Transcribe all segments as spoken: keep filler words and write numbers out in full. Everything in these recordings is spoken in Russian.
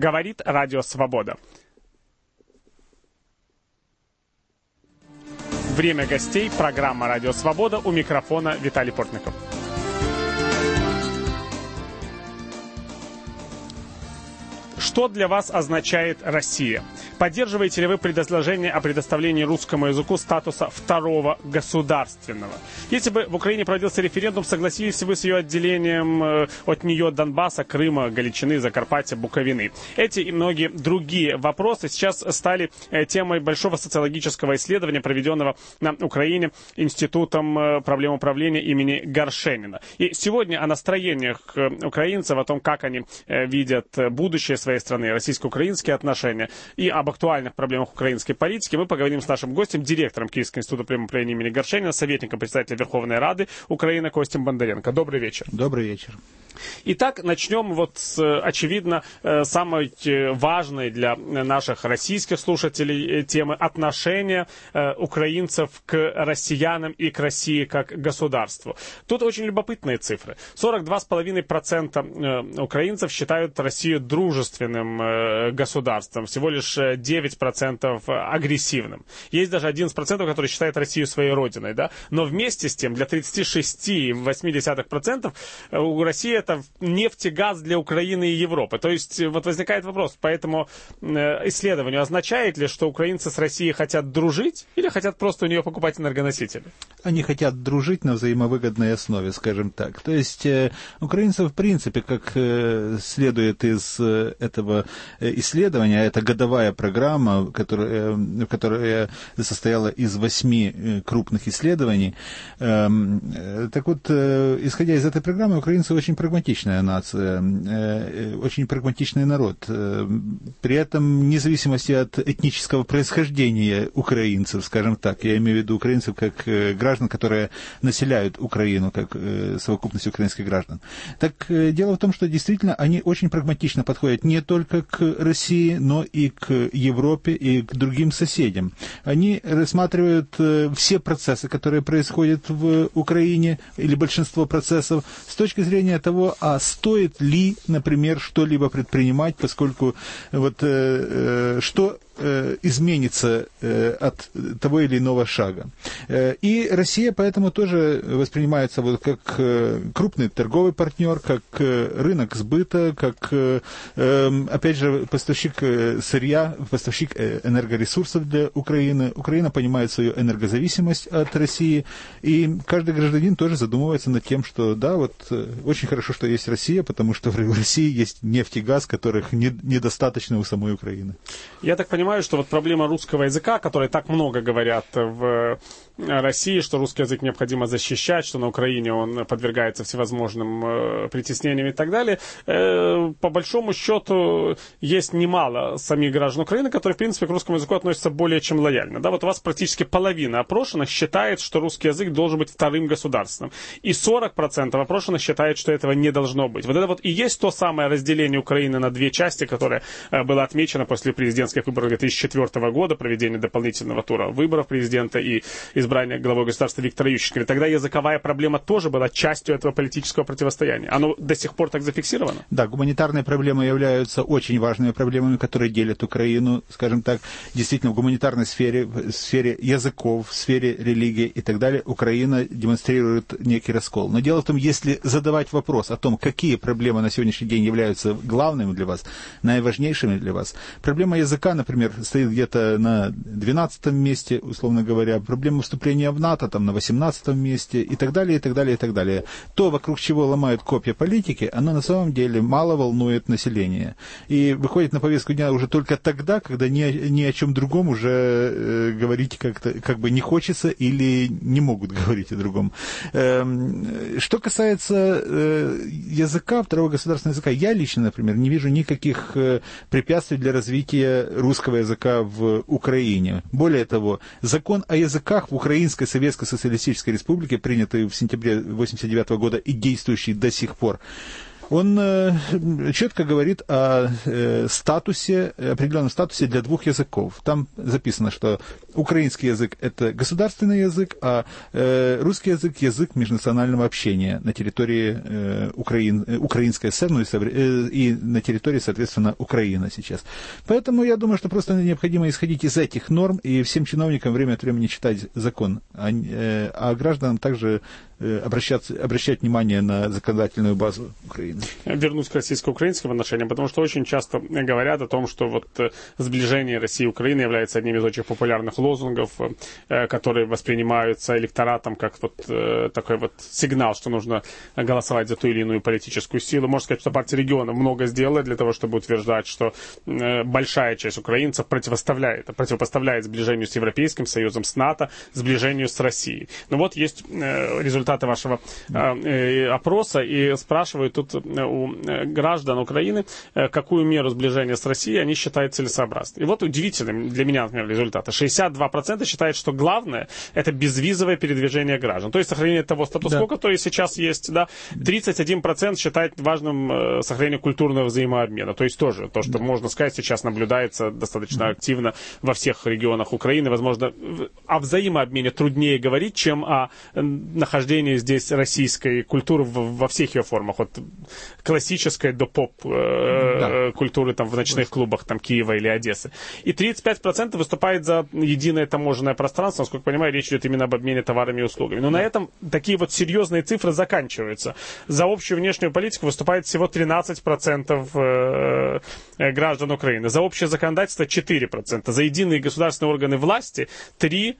Говорит Радио Свобода. Время гостей. Программа «Радио Свобода». У микрофона Виталий Портников. Что для вас означает Россия? Поддерживаете ли вы предложение о предоставлении русскому языку статуса второго государственного? Если бы в Украине проводился референдум, согласились ли вы с ее отделением от нее Донбасса, Крыма, Галичины, Закарпатья, Буковины? Эти и многие другие вопросы сейчас стали темой большого социологического исследования, проведенного на Украине Институтом проблем управления имени Горшенина. И сегодня о настроениях украинцев, о том, как они видят будущее своей страны, российско-украинские отношения и об актуальных проблемах украинской политики мы поговорим с нашим гостем, директором Киевского института проблем управления имени Горшенина, советником председателя Верховной Рады Украины Костем Бондаренко. Добрый вечер. Добрый вечер. Итак, начнем вот с, очевидно, самой важной для наших российских слушателей темы отношения украинцев к россиянам и к России как государству. Тут очень любопытные цифры. сорок два целых пять десятых процента украинцев считают Россию дружественным государством, всего лишь девять процентов агрессивным. Есть даже одиннадцать процентов, которые считают Россию своей родиной, да? Но вместе с тем для тридцать шесть целых восемь десятых процента у России это нефть и газ для Украины и Европы. То есть вот возникает вопрос по этому исследованию. Означает ли, что украинцы с Россией хотят дружить или хотят просто у нее покупать энергоносители? Они хотят дружить на взаимовыгодной основе, скажем так. То есть э, украинцы, в принципе, как э, следует из э, этого исследования, это годовая программа, которая, э, которая состояла из восьми э, крупных исследований. Э, э, так вот, э, исходя из этой программы, украинцы очень прагматичная нация, э, очень прагматичный народ. Э, при этом, вне зависимости от этнического происхождения украинцев, скажем так, я имею в виду украинцев как э, граждан, которые населяют Украину, как э, совокупность украинских граждан. Так э, дело в том, что действительно они очень прагматично подходят не только к России, но и к Европе, и к другим соседям. Они рассматривают э, все процессы, которые происходят в Украине, или большинство процессов, с точки зрения того, а стоит ли, например, что-либо предпринимать, поскольку вот э, э, что изменится от того или иного шага. И Россия поэтому тоже воспринимается вот как крупный торговый партнер, как рынок сбыта, как, опять же, поставщик сырья, поставщик энергоресурсов для Украины. Украина понимает свою энергозависимость от России, и каждый гражданин тоже задумывается над тем, что да, вот очень хорошо, что есть Россия, потому что в России есть нефть и газ, которых недостаточно у самой Украины. Я так понимаю, что вот проблема русского языка, о которой так много говорят в России, что русский язык необходимо защищать, что на Украине он подвергается всевозможным э, притеснениям и так далее, э, по большому счету есть немало самих граждан Украины, которые, в принципе, к русскому языку относятся более чем лояльно. Да, вот у вас практически половина опрошенных считает, что русский язык должен быть вторым государственным. И сорок процентов опрошенных считает, что этого не должно быть. Вот это вот и есть то самое разделение Украины на две части, которое э, было отмечено после президентских выборов две тысячи четвёртого года, проведения дополнительного тура выборов президента и избрания главой государства Виктора Ющенко. И тогда языковая проблема тоже была частью этого политического противостояния. Оно до сих пор так зафиксировано? Да, гуманитарные проблемы являются очень важными проблемами, которые делят Украину, скажем так, действительно в гуманитарной сфере, в сфере языков, в сфере религии и так далее, Украина демонстрирует некий раскол. Но дело в том, если задавать вопрос о том, какие проблемы на сегодняшний день являются главными для вас, наиважнейшими для вас, проблема языка, например, стоит где-то на двенадцатом месте, условно говоря, проблема вступления в НАТО там на восемнадцатом месте и так далее, и так далее, и так далее. То, вокруг чего ломают копья политики, оно на самом деле мало волнует население. И выходит на повестку дня уже только тогда, когда ни, ни о чем другом уже э, говорить как-то, как бы не хочется или не могут говорить о другом. Э, что касается э, языка, второго государственного языка, я лично, например, не вижу никаких э, препятствий для развития русского языка в Украине. Более того, закон о языках в Украинской Советской Социалистической Республике, принятый в сентябре тысяча девятьсот восемьдесят девятого года и действующий до сих пор, Он э, четко говорит о э, статусе, определенном статусе для двух языков. Там записано, что украинский язык – это государственный язык, а э, русский язык – язык межнационального общения на территории э, Украин, э, Украинской ССР, ну и, э, и на территории, соответственно, Украины сейчас. Поэтому я думаю, что просто необходимо исходить из этих норм и всем чиновникам время от времени читать закон, а, э, а гражданам также обращаться, обращать внимание на законодательную базу Украины. Вернусь к российско-украинским отношениям, потому что очень часто говорят о том, что вот сближение России и Украины является одним из очень популярных лозунгов, которые воспринимаются электоратом как вот такой вот сигнал, что нужно голосовать за ту или иную политическую силу. Можно сказать, что партия регионов много сделала для того, чтобы утверждать, что большая часть украинцев противоставляет, противопоставляет сближению с Европейским Союзом, с НАТО, сближению с Россией. Но вот есть результат вашего э, опроса, и спрашивают тут у граждан Украины, э, какую меру сближения с Россией они считают целесообразной. И вот удивительным для меня, например, результаты. шестьдесят два процента считают, что главное – это безвизовое передвижение граждан, то есть сохранение того статус-кво, да, который сейчас есть. Да. тридцать один процент считает важным э, сохранение культурного взаимообмена, то есть тоже то, что, да, можно сказать, сейчас наблюдается достаточно активно во всех регионах Украины. Возможно, о взаимообмене труднее говорить, чем о нахождении здесь российской культуры во всех ее формах, от классической до поп-культуры, да, там в ночных клубах там Киева или Одессы. И тридцать пять процентов выступает за единое таможенное пространство, насколько я понимаю, речь идет именно об обмене товарами и услугами. Но на этом такие вот серьезные цифры заканчиваются. За общую внешнюю политику выступает всего тринадцать процентов граждан Украины, за общее законодательство четыре процента, за единые государственные органы власти три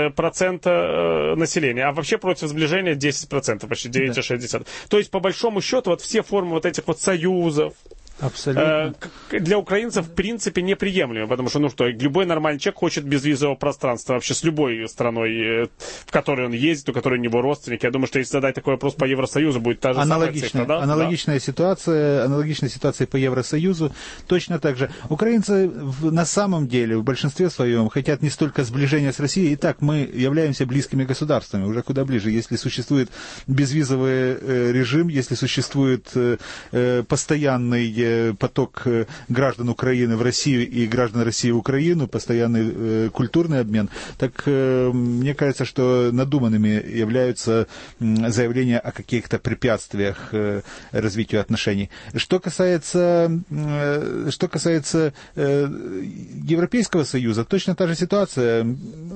процента населения, а вообще против сближения десять процентов, почти девять целых шесть десятых. Да. То есть, по большому счету, вот все формы вот этих вот союзов, абсолютно, э, для украинцев, в принципе, неприемлемы, потому что, ну что, любой нормальный человек хочет безвизового пространства вообще с любой страной, в которой он ездит, у которой у него родственники. Я думаю, что если задать такой вопрос по Евросоюзу, будет та же самая цифра, да? Аналогичная, да? ситуация, аналогичная ситуация по Евросоюзу, точно так же. Украинцы в, на самом деле, в большинстве своем, хотят не столько сближения с Россией, и так мы являемся близкими государствами, уже куда ближе. Если существует безвизовый э, режим, если существует э, постоянный поток граждан Украины в Россию и граждан России в Украину, постоянный э, культурный обмен, так э, мне кажется, что надуманными являются э, заявления о каких-то препятствиях э, развитию отношений. Что касается, э, что касается э, Европейского Союза, точно та же ситуация.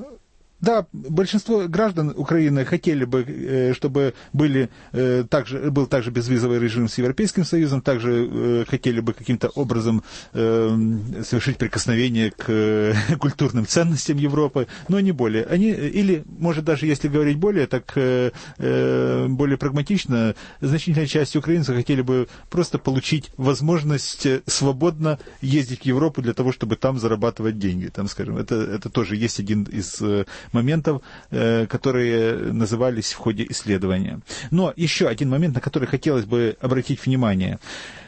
Да, большинство граждан Украины хотели бы, чтобы были, также, был также безвизовый режим с Европейским Союзом, также хотели бы каким-то образом совершить прикосновение к культурным ценностям Европы, но не более. Они, или, может, даже если говорить более, так более прагматично, значительная часть украинцев хотели бы просто получить возможность свободно ездить в Европу для того, чтобы там зарабатывать деньги. Там, скажем, это, это тоже есть один из моментов, которые назывались в ходе исследования. Но еще один момент, на который хотелось бы обратить внимание.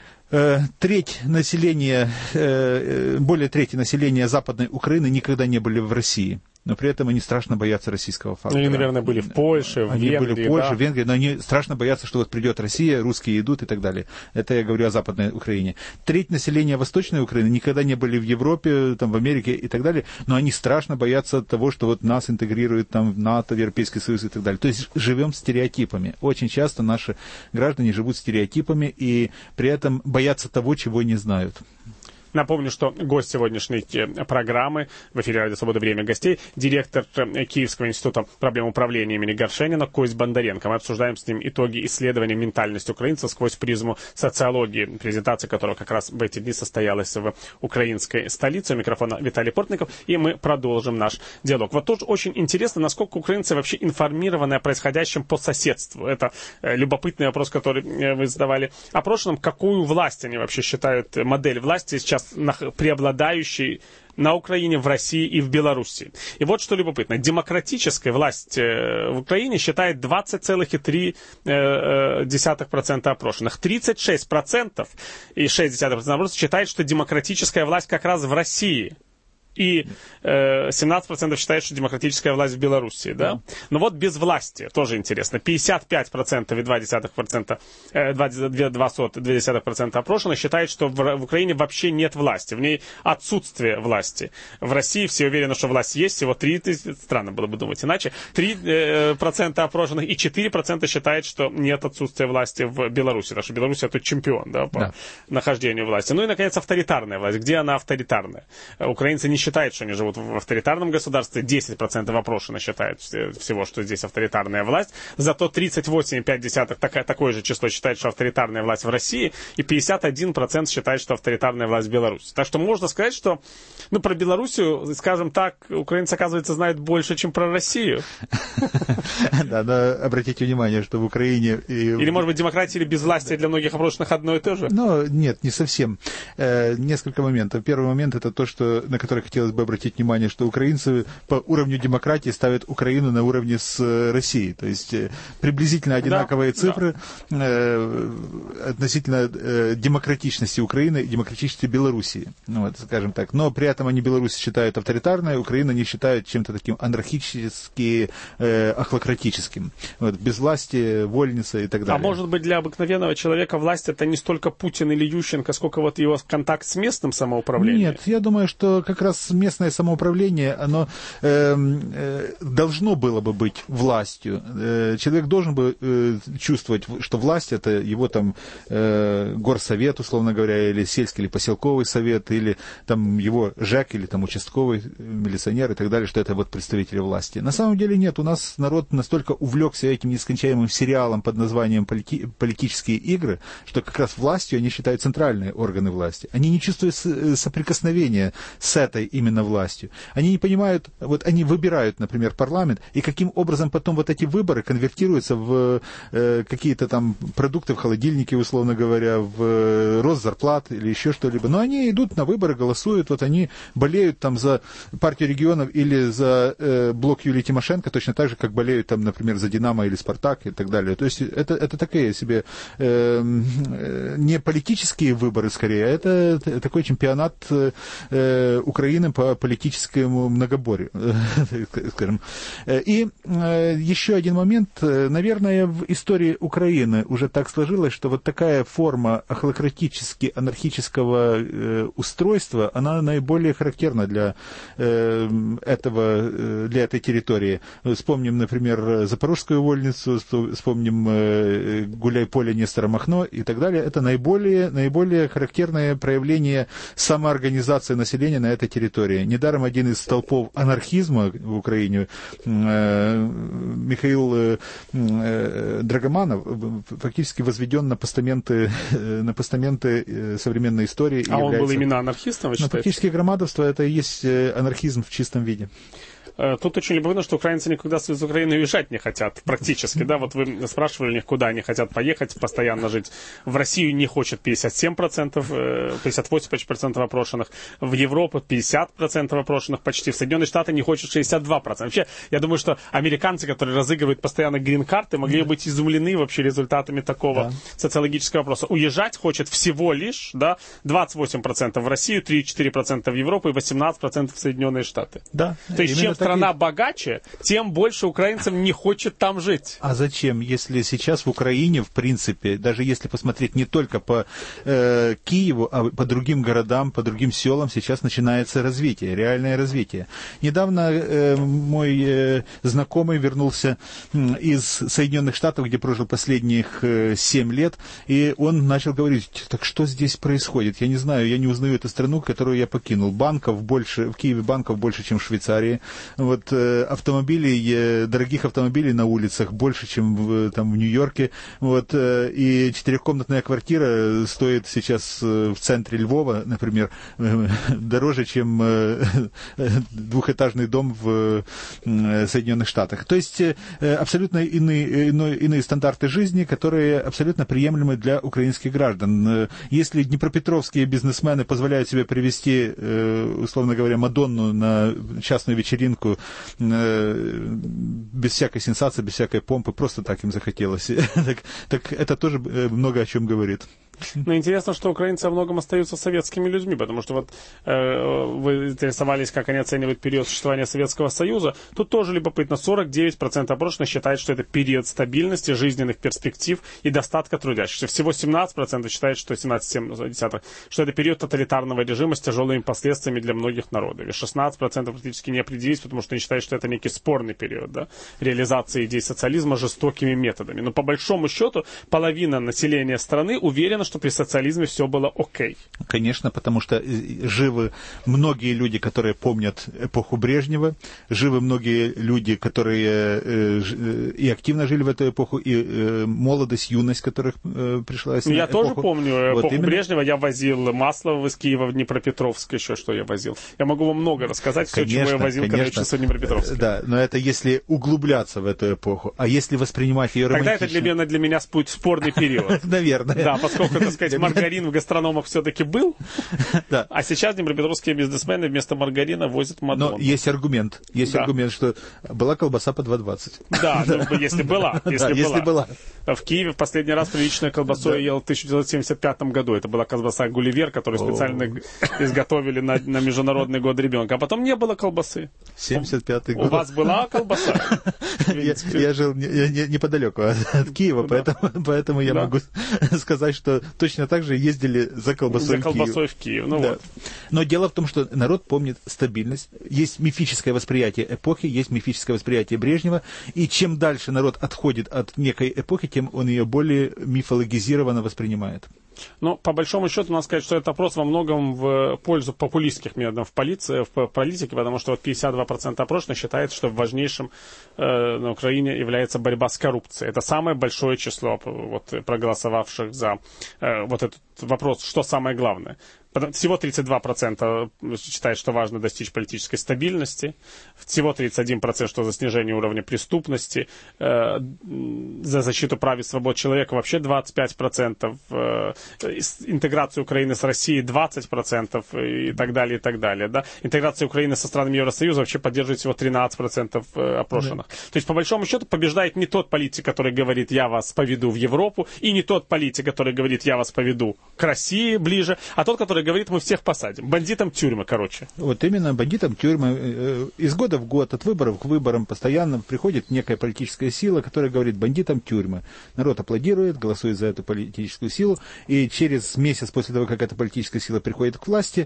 Треть населения, более трети населения Западной Украины никогда не были в России. Но при этом они страшно боятся российского фактора. Они, наверное, были в Польше, в они Венгрии. Они были в Польше, да? в Венгрии, но они страшно боятся, что вот придет Россия, русские идут и так далее. Это я говорю о Западной Украине. Треть населения Восточной Украины никогда не были в Европе, там, в Америке и так далее, но они страшно боятся того, что вот нас интегрируют там, в НАТО, в Европейский Союз и так далее. То есть живем стереотипами. Очень часто наши граждане живут стереотипами и при этом боятся того, чего не знают. Напомню, что гость сегодняшней программы в эфире «Радио Свобода. Время гостей» директор Киевского института проблем управления имени Горшенина Кость Бондаренко. Мы обсуждаем с ним итоги исследования ментальности украинцев сквозь призму социологии, презентация которого как раз в эти дни состоялась в украинской столице. У микрофона Виталий Портников, и мы продолжим наш диалог. Вот тоже очень интересно, насколько украинцы вообще информированы о происходящем по соседству. Это любопытный вопрос, который вы задавали. О прошлом, какую власть они вообще считают, модель власти сейчас преобладающей на Украине, в России и в Беларуси. И вот что любопытно. Демократическая власть в Украине считает двадцать целых три десятых процента опрошенных. тридцать шесть процентов и шесть десятых процента считает, что демократическая власть как раз в России. И э, семнадцать процентов считают, что демократическая власть в Белоруссии, да? Да. Но вот без власти, тоже интересно, пятьдесят пять процентов и два десятых процента, э, два десятых процента опрошенных считают, что в, в Украине вообще нет власти, в ней отсутствие власти. В России все уверены, что власть есть, всего три, странно было бы думать иначе, три процента опрошенных и четыре процента считают, что нет отсутствия власти в Беларуси, потому что Беларусь это чемпион, да, по да. нахождению власти. Ну и, наконец, авторитарная власть. Где она авторитарная? Украинцы не считают, что они живут в авторитарном государстве, десять процентов опрошенных считают всего, что здесь авторитарная власть, зато тридцать восемь и пять десятых такое, такое же число считает, что авторитарная власть в России, и пятьдесят один процент считает, что авторитарная власть в Беларуси. Так что можно сказать, что, ну, про Белоруссию, скажем так, украинцы, оказывается, знают больше, чем про Россию. Да, но обратите внимание, что в Украине... Или, может быть, демократия или безвластие для многих опрошенных одно и то же? Ну, нет, не совсем. Несколько моментов. Первый момент — это то, что, на который хотелось бы обратить внимание, что украинцы по уровню демократии ставят Украину на уровне с Россией. То есть приблизительно одинаковые да, цифры да. Э, относительно э, демократичности Украины и демократичности Белоруссии. Ну, вот, скажем так. Но при этом они Беларусь считают авторитарной, Украина не считают чем-то таким анархически, э, ахлократическим. Вот, безвластие, вольница и так далее. А может быть, для обыкновенного человека власть — это не столько Путин или Ющенко, сколько вот его контакт с местным самоуправлением? Нет, я думаю, что как раз местное самоуправление, оно э, э, должно было бы быть властью. Э, человек должен бы э, чувствовать, что власть — это его там э, горсовет, условно говоря, или сельский или поселковый совет, или там его ЖЭК, или там участковый милиционер и так далее, что это вот представители власти. На самом деле нет, у нас народ настолько увлекся этим нескончаемым сериалом под названием полити- «Политические игры», что как раз властью они считают центральные органы власти. Они не чувствуют соприкосновения с этой именно властью. Они не понимают, вот они выбирают, например, парламент, и каким образом потом вот эти выборы конвертируются в э, какие-то там продукты в холодильнике, условно говоря, в э, рост зарплат или еще что-либо. Но они идут на выборы, голосуют, вот они болеют там за партию регионов или за э, блок Юлии Тимошенко, точно так же, как болеют там, например, за Динамо или Спартак и так далее. То есть это, это такие себе э, э, не политические выборы, скорее, а это такой чемпионат э, Украины по политическому многоборью, скажем. И э, еще один момент. Наверное, в истории Украины уже так сложилось, что вот такая форма ахлократически анархического э, устройства, она наиболее характерна для э, этого, для этой территории. Вспомним, например, Запорожскую вольницу, вспомним э, Гуляй-Поле, Нестора Махно и так далее. Это наиболее, наиболее характерное проявление самоорганизации населения на этой территории. Недаром один из столпов анархизма в Украине, э, Михаил э, э, Драгоманов, фактически возведен на постаменты, э, на постаменты современной истории. А он был именно анархистом, вы считаете? Но фактически громадовство — это и есть анархизм в чистом виде. Тут очень любопытно, что украинцы никуда из Украины уезжать не хотят, практически, да, вот вы спрашивали у них, куда они хотят поехать, постоянно жить. В Россию не хочет пятьдесят семь процентов, пятьдесят восемь процентов опрошенных, в Европу пятьдесят процентов опрошенных почти, в Соединенные Штаты не хочет шестьдесят два процента. Вообще, я думаю, что американцы, которые разыгрывают постоянно грин-карты, могли быть изумлены вообще результатами такого да. социологического опроса. Уезжать хочет всего лишь, да, двадцать восемь процентов в Россию, три-четыре процента в Европу и восемнадцать процентов в Соединенные Штаты. Да. То есть, чем страна богаче, тем больше украинцам не хочет там жить. А зачем, если сейчас в Украине, в принципе, даже если посмотреть не только по э, Киеву, а по другим городам, по другим селам, сейчас начинается развитие, реальное развитие. Недавно э, мой э, знакомый вернулся из Соединенных Штатов, где прожил последних э, семь лет, и он начал говорить, так что здесь происходит? Я не знаю, я не узнаю эту страну, которую я покинул. Банков больше, в Киеве банков больше, чем в Швейцарии. Вот э, автомобилей, э, дорогих автомобилей на улицах больше, чем в, там в Нью-Йорке. Вот, э, и четырехкомнатная квартира стоит сейчас э, в центре Львова, например, э, дороже, чем э, двухэтажный дом в э, Соединенных Штатах. То есть э, абсолютно иные, иные, иные стандарты жизни, которые абсолютно приемлемы для украинских граждан. Если днепропетровские бизнесмены позволяют себе привезти, э, условно говоря, Мадонну на частную вечеринку без всякой сенсации, без всякой помпы, просто так им захотелось. так, так это тоже много о чем говорит. Но интересно, что украинцы во многом остаются советскими людьми, потому что вот э, вы интересовались, как они оценивают период существования Советского Союза. Тут тоже любопытно, сорок девять процентов опрошенных считают, что это период стабильности, жизненных перспектив и достатка трудящихся. Всего семнадцать процентов считают, что семнадцать целых семь десятых, что это период тоталитарного режима с тяжелыми последствиями для многих народов. И шестнадцать процентов практически не определились, потому что они считают, что это некий спорный период, да, реализации идей социализма жестокими методами. Но по большому счету половина населения страны уверена, что при социализме все было окей. Конечно, потому что живы многие люди, которые помнят эпоху Брежнева, живы многие люди, которые э, и активно жили в эту эпоху, и э, молодость, юность, которых э, пришлась на Я эпоху. тоже помню эпоху вот Брежнева. Я возил масло из Киева в Днепропетровск, еще что я возил. Я могу вам много рассказать, все, конечно, чего я возил, конечно, когда я учился в Днепропетровске. Да, но это если углубляться в эту эпоху. А если воспринимать ее романтично... Тогда это для меня, для меня спорный период. Наверное. Да, поскольку, так сказать, маргарин в гастрономах все-таки был, а сейчас днепропетровские бизнесмены вместо маргарина возят Мадонну. Но есть аргумент. Есть аргумент, что была колбаса по два двадцать. Да, если была. Если была. В Киеве в последний раз приличную колбасу я ел в тысяча девятьсот семьдесят пятом году. Это была колбаса Гулливер, которую специально изготовили на, на Международный год ребенка. А потом не было колбасы. семьдесят пятый год. У вас была колбаса? Я, я жил не, не, неподалеку от, от Киева, да. поэтому, поэтому я да. могу сказать, что точно так же ездили за колбасой, за колбасой в Киев. В Киев. Ну да. вот. Но дело в том, что народ помнит стабильность. Есть мифическое восприятие эпохи, есть мифическое восприятие Брежнева. И чем дальше народ отходит от некой эпохи, тем он ее более мифологизированно воспринимает. Ну, по большому счету, надо сказать, что этот опрос во многом в пользу популистских методов в, полиции, в политике, потому что вот пятьдесят два процента опрошенных считает, что важнейшим э, на Украине является борьба с коррупцией. Это самое большое число вот, проголосовавших за э, вот этот вопрос, что самое главное. Всего тридцать два процента считает, что важно достичь политической стабильности. Всего тридцать один процент, что за снижение уровня преступности, э, за защиту прав и свобод человека вообще двадцать пять процентов, э, интеграцию Украины с Россией двадцать процентов и так далее, и так далее. Да? Интеграция Украины со странами Евросоюза вообще поддерживает всего тринадцать процентов опрошенных. Да. То есть, по большому счету, побеждает не тот политик, который говорит, я вас поведу в Европу, и не тот политик, который говорит, я вас поведу к России ближе, а тот, который говорит, мы всех посадим. Бандитам тюрьмы, короче. Вот именно, бандитам тюрьмы. Из года в год, от выборов к выборам постоянно приходит некая политическая сила, которая говорит, бандитам тюрьмы. Народ аплодирует, голосует за эту политическую силу, и через месяц после того, как эта политическая сила приходит к власти,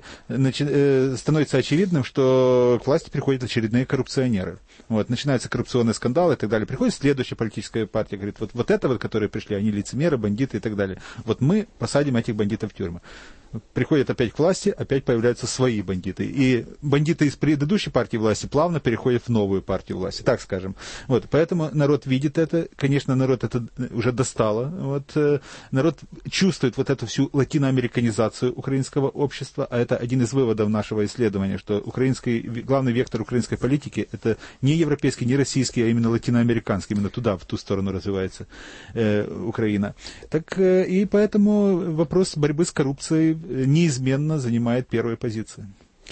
начи- становится очевидным, что к власти приходят очередные коррупционеры. Вот, начинаются коррупционные скандалы и так далее. Приходит следующая политическая партия, говорит, вот, вот это вот, которые пришли, они лицемеры, бандиты и так далее. Вот мы посадим этих бандитов в тюрьмы. Приходят опять к власти, опять появляются свои бандиты. И бандиты из предыдущей партии власти плавно переходят в новую партию власти, так скажем. Вот, поэтому народ видит это. Конечно, народ это уже достало. Вот, народ чувствует вот эту всю латиноамериканизацию украинского общества, а это один из выводов нашего исследования, что украинский, главный вектор украинской политики это не европейский, не российский, а именно латиноамериканский. Именно туда, в ту сторону развивается э, Украина. Так, э, и поэтому вопрос борьбы с коррупцией неизменно занимает первые позиции.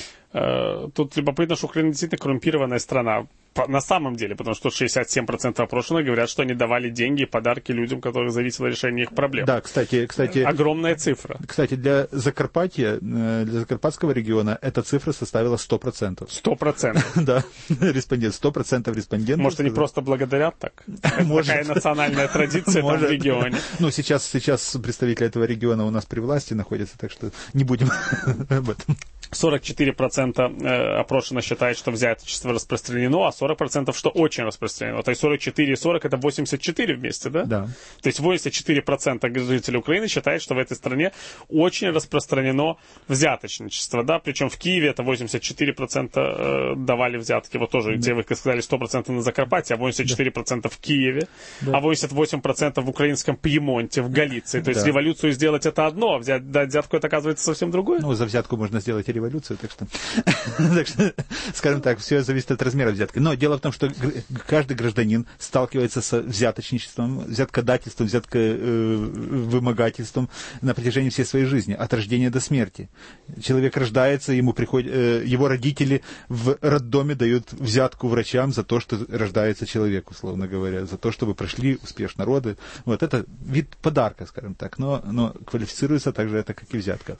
Тут любопытно, что Украина действительно коррумпированная страна. На самом деле, потому что шестьдесят семь процентов опрошенных говорят, что они давали деньги и подарки людям, которых зависело решение их проблем. Да, кстати, кстати... Огромная цифра. Кстати, для Закарпатья, для Закарпатского региона эта цифра составила сто процентов. сто процентов? Да, респондент, сто процентов респондентов. Может, они просто благодарят так? Такая национальная традиция там в регионе. Ну, сейчас, сейчас представители этого региона у нас при власти находятся, так что не будем об этом. сорок четыре процента опрошенных считают, что взяточество распространено, а сорок процентов, что очень распространено. То есть сорок четыре и сорок это восемьдесят четыре вместе, да? Да. То есть восемьдесят четыре процента жителей Украины считают, что в этой стране очень распространено взяточничество, да? Причем в Киеве это восемьдесят четыре процента давали взятки. Вот тоже, да. Где вы сказали сто процентов на Закарпатье, а восемьдесят четыре процента в Киеве, да. А восемьдесят восемь процентов в украинском Пьемонте, в Галиции. То есть да. Революцию сделать это одно, а взять, дать взятку это оказывается совсем другое. Ну, за взятку можно сделать и революцию, так что, так что скажем так, все зависит от размера взятки. Но но дело в том, что каждый гражданин сталкивается с взяточничеством, взяткодательством, взятковымогательством на протяжении всей своей жизни, от рождения до смерти. Человек рождается, ему приходят, его родители в роддоме дают взятку врачам за то, что рождается человек, условно говоря, за то, чтобы прошли успешно роды. Вот это вид подарка, скажем так, но, но квалифицируется также это, как и взятка.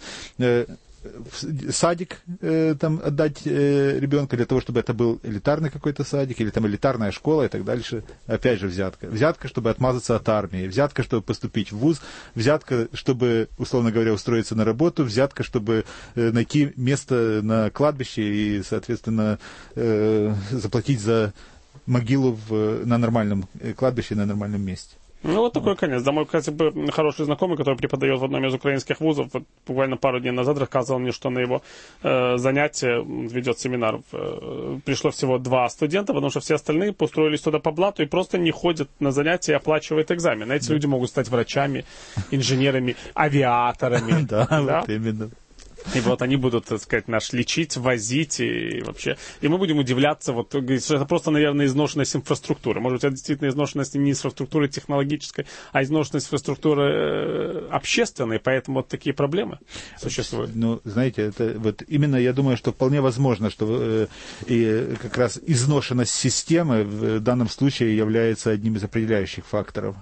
Садик э, там отдать э, ребенка для того, чтобы это был элитарный какой-то садик, или там элитарная школа и так дальше. Опять же взятка. Взятка, чтобы отмазаться от армии. Взятка, чтобы поступить в вуз. Взятка, чтобы, условно говоря, устроиться на работу. Взятка, чтобы э, найти место на кладбище и, соответственно, э, заплатить за могилу в, на нормальном кладбище, на нормальном месте. Ну, вот такой конец. Да, мой, кстати, хороший знакомый, который преподает в одном из украинских вузов, вот буквально пару дней назад рассказывал мне, что на его э, занятие, ведет семинар, э, пришло всего два студента, потому что все остальные построились туда по блату и просто не ходят на занятия и оплачивают экзамен. Эти люди могут стать врачами, инженерами, авиаторами. Да, вот именно. И вот они будут, так сказать, нас лечить, возить и вообще... И мы будем удивляться, вот, что это просто, наверное, изношенность инфраструктуры. Может быть, это действительно изношенность не инфраструктуры технологической, а изношенность инфраструктуры общественной, поэтому вот такие проблемы существуют. Ну, знаете, это вот именно, я думаю, что вполне возможно, что э, и как раз изношенность системы в данном случае является одним из определяющих факторов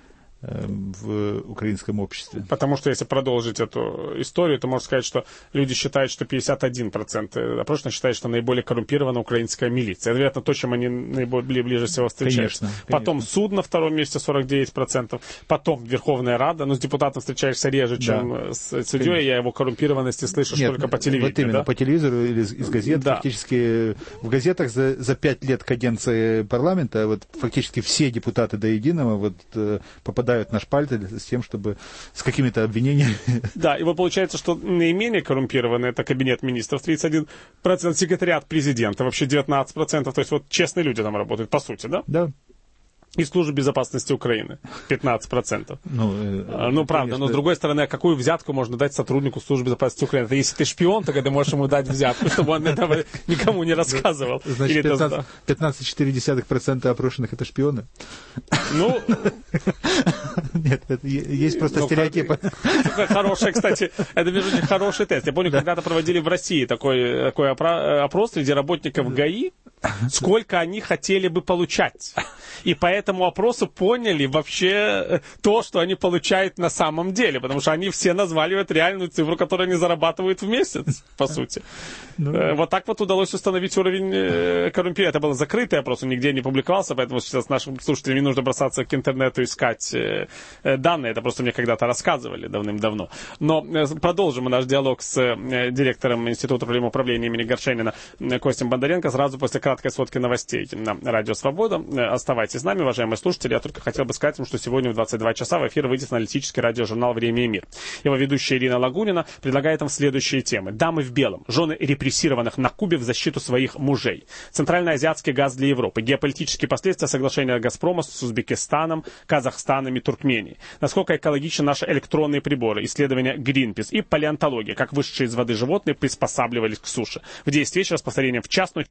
в украинском обществе. Потому что если продолжить эту историю, то можно сказать, что люди считают, что пятьдесят один процент опрошенных считают, что наиболее коррумпирована украинская милиция. Это, вероятно, то, чем они наиболее ближе всего встречаются. Конечно, Потом конечно. суд на втором месте сорок девять процентов. Потом Верховная Рада. Ну, с депутатом встречаешься реже, чем да. с судьей. Конечно. Я его коррумпированности слышишь Нет, только по телевидению. Вот именно, да? по телевизору или из, из газет. Да. Фактически в газетах за, за пять лет каденции парламента вот фактически все депутаты до единого вот, попадают на шпальты с тем, чтобы с какими-то обвинениями. Да, и вот получается, что наименее коррумпированный это кабинет министров, тридцать один процент, секретариат президента, вообще девятнадцать процентов, то есть вот честные люди там работают, по сути, да? Да. И служба безопасности Украины пятнадцать процентов. Ну, э, ну правда, конечно. Но с другой стороны, какую взятку можно дать сотруднику службы безопасности Украины? Это если ты шпион, тогда ты можешь ему дать взятку, чтобы он этого никому не рассказывал. Значит, пятнадцать целых четыре десятых процента опрошенных это шпионы? Ну... Нет, это есть просто ну, стереотипы. Хороший, кстати, это, между прочим, хороший тест. Я помню, да. когда-то проводили в России такой, такой опрос среди работников ГАИ, сколько они хотели бы получать. И по этому опросу поняли вообще то, что они получают на самом деле, потому что они все назвали вот реальную цифру, которую они зарабатывают в месяц, по сути. Ну, вот так вот удалось установить уровень коррумпирования. Это был закрытый опрос, он нигде не публиковался, поэтому сейчас нашим слушателям не нужно бросаться к интернету искать данные. Это просто мне когда-то рассказывали давным-давно. Но продолжим наш диалог с директором Института проблем управления имени Горшенина Костем Бондаренко сразу после краткой сводки новостей на Радио Свобода. Оставайтесь с нами, уважаемые слушатели. Я только хотел бы сказать вам, что сегодня в двадцать два часа в эфир выйдет аналитический радиожурнал «Время и мир». Его ведущая Ирина Лагунина предлагает вам следующие темы. Дамы в белом. Жены репрессированных на Кубе в защиту своих мужей. Центральноазиатский газ для Европы. Геополитические последствия соглашения «Газпрома» с Узбекистаном, Казахстаном и Туркменией. Насколько экологичны наши электронные приборы. Исследования Greenpeace. И палеонтология. Как вышедшие из воды животные приспосабливались к суше. В десять вечера с повторением в частную.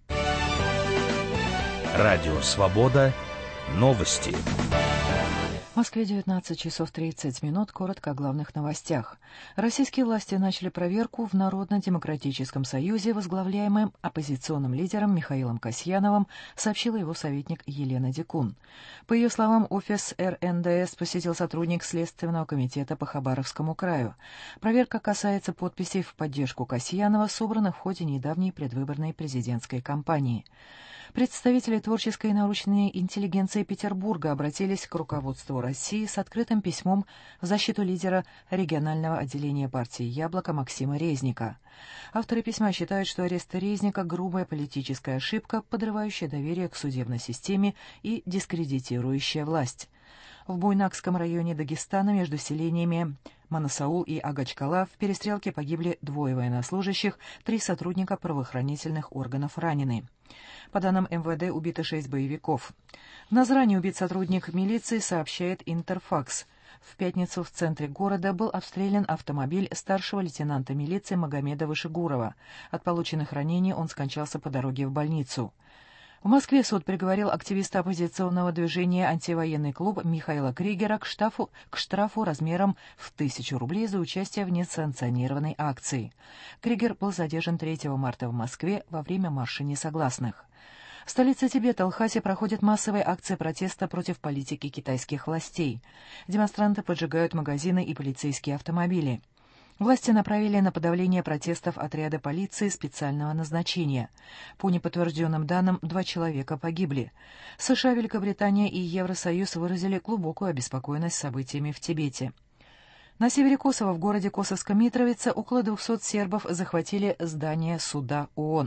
Радио «Свобода». Новости. В Москве девятнадцать часов тридцать минут. Коротко о главных новостях. Российские власти начали проверку в Народно-демократическом союзе, возглавляемым оппозиционным лидером Михаилом Касьяновым, сообщила его советник Елена Дикун. По ее словам, офис эр эн дэ эс посетил сотрудник Следственного комитета по Хабаровскому краю. Проверка касается подписей в поддержку Касьянова, собранных в ходе недавней предвыборной президентской кампании. Представители творческой и научной интеллигенции Петербурга обратились к руководству России с открытым письмом в защиту лидера регионального отделения партии «Яблоко» Максима Резника. Авторы письма считают, что арест Резника – грубая политическая ошибка, подрывающая доверие к судебной системе и дискредитирующая власть. В Буйнакском районе Дагестана между селениями Манасаул и Агачкала в перестрелке погибли двое военнослужащих, три сотрудника правоохранительных органов ранены. По данным эм вэ дэ, убито шесть боевиков. В Назране убит сотрудник милиции, сообщает Интерфакс. В пятницу в центре города был обстрелян автомобиль старшего лейтенанта милиции Магомеда Вышегурова. От полученных ранений он скончался по дороге в больницу. В Москве суд приговорил активиста оппозиционного движения «Антивоенный клуб» Михаила Кригера к штрафу, к штрафу размером в тысячу рублей за участие в несанкционированной акции. Кригер был задержан третьего марта в Москве во время марша несогласных. В столице Тибета, Лхасе, проходят массовые акции протеста против политики китайских властей. Демонстранты поджигают магазины и полицейские автомобили. Власти направили на подавление протестов отряда полиции специального назначения. По неподтвержденным данным, два человека погибли. США, Великобритания и Евросоюз выразили глубокую обеспокоенность событиями в Тибете. На севере Косово, в городе Косовска-Митровица, около двухсот сербов захватили здание суда ООН.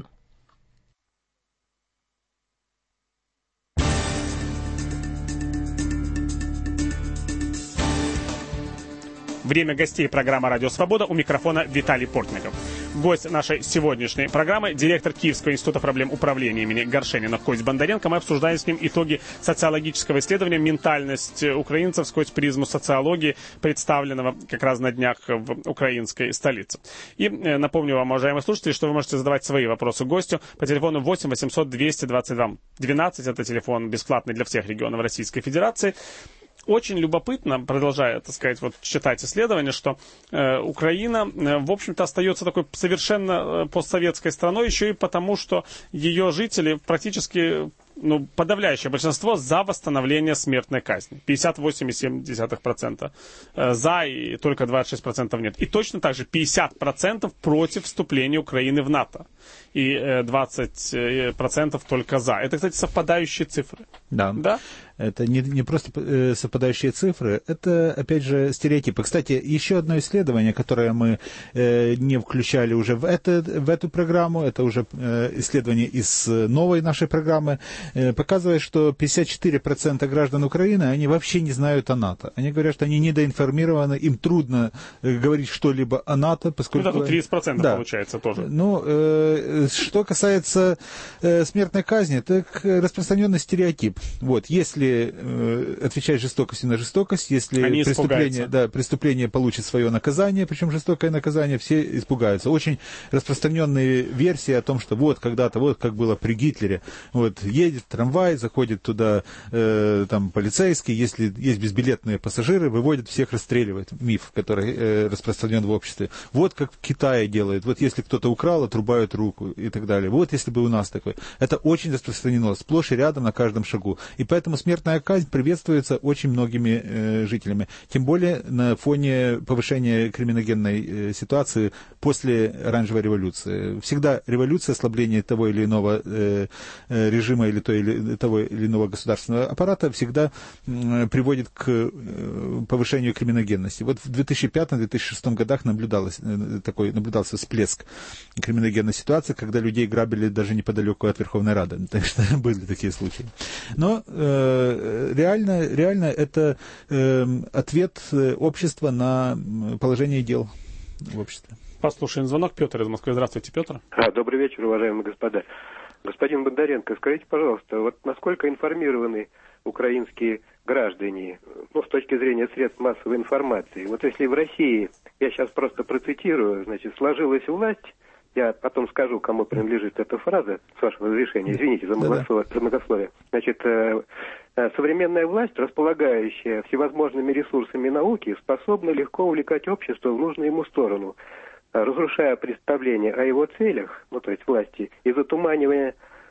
Время гостей программы «Радио Свобода», у микрофона Виталий Портников. Гость нашей сегодняшней программы — директор Киевского института проблем управления имени Горшенина Кость Бондаренко. Мы обсуждаем с ним итоги социологического исследования «Ментальность украинцев сквозь призму социологии», представленного как раз на днях в украинской столице. И напомню вам, уважаемые слушатели, что вы можете задавать свои вопросы гостю по телефону восемь восемьсот двести двадцать два двенадцать. Это телефон бесплатный для всех регионов Российской Федерации. Очень любопытно, продолжая, так сказать, вот читать исследования, что э, Украина, э, в общем-то, остается такой совершенно э, постсоветской страной еще и потому, что ее жители практически, ну, подавляющее большинство за восстановление смертной казни. пятьдесят восемь целых семь десятых процента э, за, и только двадцать шесть процентов нет. И точно так же пятьдесят процентов против вступления Украины в НАТО. И э, двадцать процентов только за. Это, кстати, совпадающие цифры. Да. Да? Это не, не просто совпадающие цифры, это, опять же, стереотипы. Кстати, еще одно исследование, которое мы э, не включали уже в, это, в эту программу, это уже э, исследование из новой нашей программы, э, показывает, что пятьдесят четыре процента граждан Украины, они вообще не знают о НАТО. Они говорят, что они недоинформированы, им трудно э, говорить что-либо о НАТО, поскольку... Ну, да, тридцать процентов да. Получается тоже. Ну, э, что касается э, смертной казни, так распространенный стереотип. Вот, если отвечать жестокостью на жестокость, если Они преступление, да, преступление получит свое наказание, причем жестокое наказание, все испугаются. Очень распространенные версии о том, что вот когда-то, вот как было при Гитлере, вот едет трамвай, заходит туда э, там полицейский, если есть безбилетные пассажиры, выводят всех, расстреливают. Миф, который э, распространен в обществе. Вот как в Китае делают. Вот если кто-то украл, отрубают руку и так далее. Вот если бы у нас такое. Это очень распространено, сплошь и рядом на каждом шагу. И поэтому смерть Смертная казнь приветствуется очень многими э, жителями. Тем более на фоне повышения криминогенной э, ситуации после оранжевой революции. Всегда революция, ослабление того или иного э, э, режима или, то, или того или иного государственного аппарата всегда э, приводит к э, повышению криминогенности. Вот в две тысячи пятом — две тысячи шестом годах наблюдалось, э, такой, наблюдался всплеск криминогенной ситуации, когда людей грабили даже неподалеку от Верховной Рады. Так что были такие случаи. Но э, Реально, реально это э, ответ общества на положение дел в обществе. Послушаем звонок. Петр из Москвы. Здравствуйте, Петр. А, добрый вечер, уважаемые господа. Господин Бондаренко, скажите, пожалуйста, вот насколько информированы украинские граждане, ну, с точки зрения средств массовой информации? Вот если в России, я сейчас просто процитирую, значит, сложилась власть, я потом скажу, кому принадлежит эта фраза, с вашего разрешения, извините за многословие. Значит, э, э, современная власть, располагающая всевозможными ресурсами науки, способна легко увлекать общество в нужную ему сторону, э, разрушая представление о его целях, ну, то есть власти, и затуманивая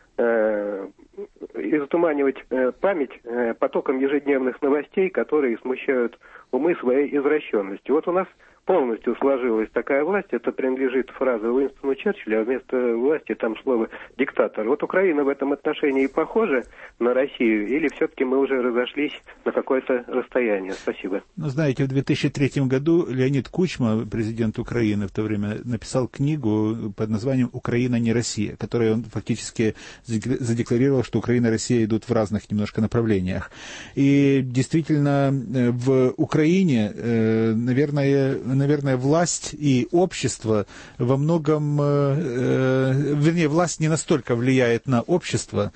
э, и затуманивать э, память э, потоком ежедневных новостей, которые смущают умы своей извращенностью. Вот у нас полностью сложилась такая власть, это принадлежит фраза Уинстону Черчиллю, а вместо власти там слово «диктатор». Вот Украина в этом отношении похожа на Россию, или все-таки мы уже разошлись на какое-то расстояние? Спасибо. Ну, знаете, в две тысячи третьем году Леонид Кучма, президент Украины в то время, написал книгу под названием «Украина не Россия», которой он фактически задекларировал, что Украина и Россия идут в разных немножко направлениях. И действительно, в Украине, наверное, наверное, власть и общество во многом, вернее, власть не настолько влияет на общество,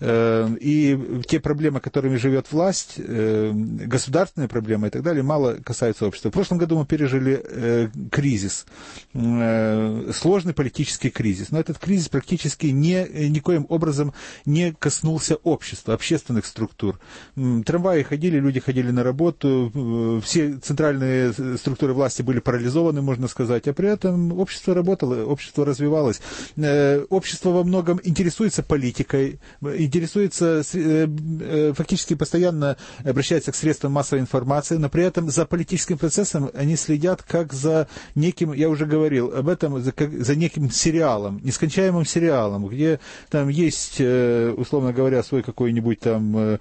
и те проблемы, которыми живет власть, государственные проблемы и так далее, мало касаются общества. В прошлом году мы пережили кризис, сложный политический кризис, но этот кризис практически не, никоим образом не коснулся общества, общественных структур. Трамваи ходили, люди ходили на работу, все центральные структуры власти были парализованы, можно сказать, а при этом общество работало, общество развивалось. Общество во многом интересуется политикой, интересуется, фактически постоянно обращается к средствам массовой информации, но при этом за политическим процессом они следят как за неким, я уже говорил об этом, за, как, за неким сериалом, нескончаемым сериалом, где там есть, условно говоря, свой какой-нибудь там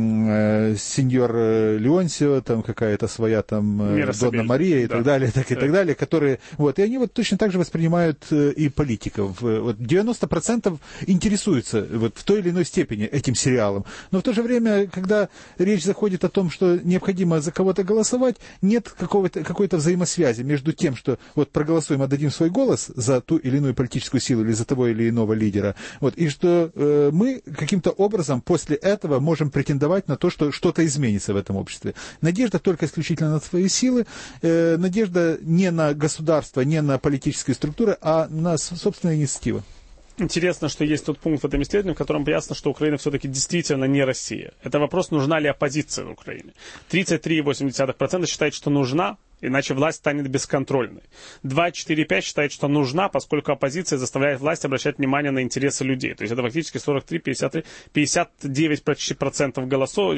сеньор Леонсио, там какая-то своя там Донна Мария и да. так далее, так и так далее, которые, вот, и они вот точно так же воспринимают и политиков. Вот девяносто процентов интересуются вот в той или иной степени этим сериалом. Но в то же время, когда речь заходит о том, что необходимо за кого-то голосовать, нет какого-то, какой-то взаимосвязи между тем, что вот проголосуем, отдадим свой голос за ту или иную политическую силу или за того или иного лидера, вот, и что э, мы каким-то образом после этого можем претендовать на то, что что-то изменится в этом обществе. Надежда только исключительно на свои силы, э, надежда не на государство, не на политические структуры, а на собственную инициативу. Интересно, что есть тот пункт в этом исследовании, в котором ясно, что Украина все-таки действительно не Россия. Это вопрос, нужна ли оппозиция в Украине. тридцать три целых восемь десятых процента считают, что нужна, иначе власть станет бесконтрольной. два целых четыре десятых считают, что нужна, поскольку оппозиция заставляет власть обращать внимание на интересы людей. То есть это фактически сорок три, пятьдесят три, пятьдесят девять процентов голосов,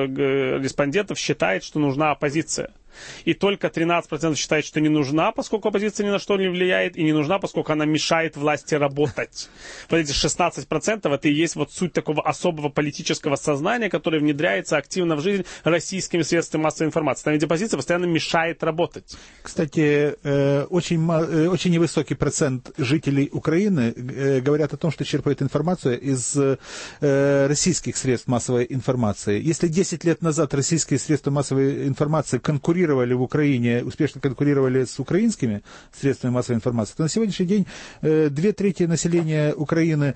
э, респондентов считает, что нужна оппозиция. И только тринадцать процентов считают, что не нужна, поскольку оппозиция ни на что не влияет, и не нужна, поскольку она мешает власти работать. Вот эти шестнадцать процентов это и есть вот суть такого особого политического сознания, которое внедряется активно в жизнь российскими средствами массовой информации. Там ведь оппозиция постоянно мешает работать. Кстати, очень, очень невысокий процент жителей Украины говорят о том, что черпают информацию из российских средств массовой информации. Если десять лет назад российские средства массовой информации конкурировали в Украине, успешно конкурировали с украинскими средствами массовой информации, то на сегодняшний день э, две трети населения Украины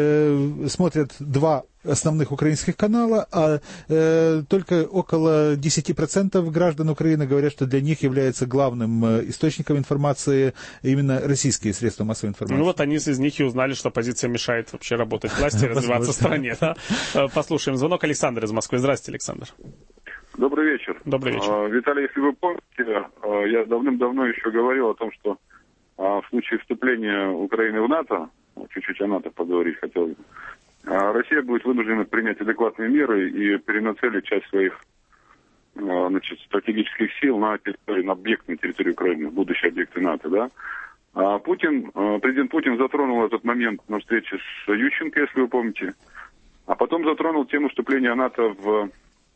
э, смотрят два основных украинских канала, а э, только около десять процентов граждан Украины говорят, что для них является главным э, источником информации именно российские средства массовой информации. Ну вот они из них и узнали, что оппозиция мешает вообще работать власти и развиваться в стране. Послушаем звонок. Александр из Москвы. Здравствуйте, Александр. Добрый вечер. Добрый вечер. Виталий, если вы помните, я давным-давно еще говорил о том, что в случае вступления Украины в НАТО, чуть-чуть о НАТО поговорить хотел, Россия будет вынуждена принять адекватные меры и перенацелить часть своих, значит, стратегических сил на территорию, на объект на территории Украины, будущие объекты НАТО, да. А Путин, президент Путин затронул этот момент на встрече с Ющенко, если вы помните, а потом затронул тему вступления НАТО в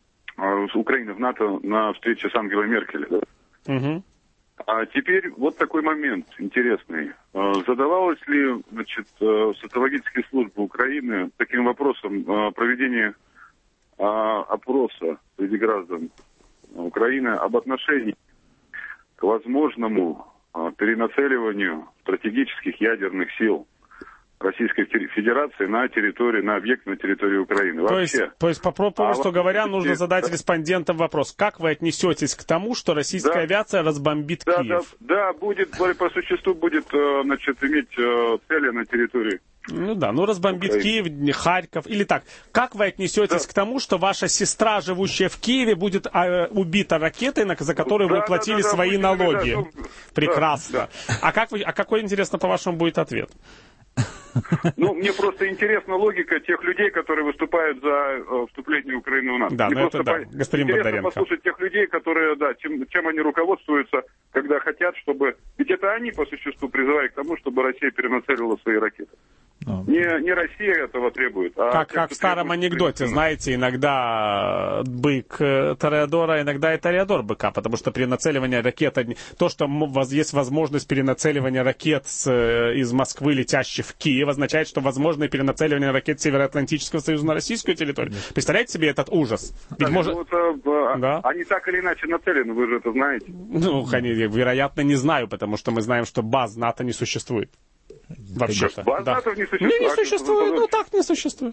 с Украины в НАТО на встрече с Ангелой Меркель. Да? Угу. А теперь вот такой момент интересный. Задавалась ли, значит, социологические службы Украины таким вопросом проведения опроса среди граждан Украины об отношении к возможному перенацеливанию стратегических ядерных сил Российской Федерации на территории, на объект на территории Украины. То есть, то есть попросту а говоря, вот, нужно задать да. респондентам вопрос, как вы отнесетесь к тому, что российская да. авиация разбомбит да, Киев? Да, да, будет, по существу будет, значит, иметь цели на территории. Ну да, ну разбомбит Украины. Киев, Харьков, или так. Как вы отнесетесь да. к тому, что ваша сестра, живущая в Киеве, будет а, убита ракетой, за которую да, вы платили да, да, свои да, налоги? Да, да, Прекрасно. Да. А, как вы, а какой, интересно, по-вашему, будет ответ? Ну, мне просто интересна логика тех людей, которые выступают за э, вступление Украины в НАТО. Да, ну это да, по... господин Интересно Бондаренко. послушать тех людей, которые, да, чем, чем они руководствуются, когда хотят, чтобы... Ведь это они, по существу, призывают к тому, чтобы Россия перенацелила свои ракеты. Не, не Россия этого требует. А как те, как в старом требует, анекдоте, знаете, иногда бык Тореадора, иногда и Тореадор быка, потому что при нацеливании ракет, то, что есть возможность перенацеливания ракет с, из Москвы, летящих в Киев, означает, что возможно перенацеливание ракет Североатлантического Союза на российскую территорию. Представляете себе этот ужас? Ведь да, может... ну, это, да? Они так или иначе нацелены, вы же это знаете. Ну, они, вероятно, не знаю, потому что мы знаем, что баз НАТО не существует. Вообще-то. Баз да. НАТО не существует. Не, не существует, ну так не существует.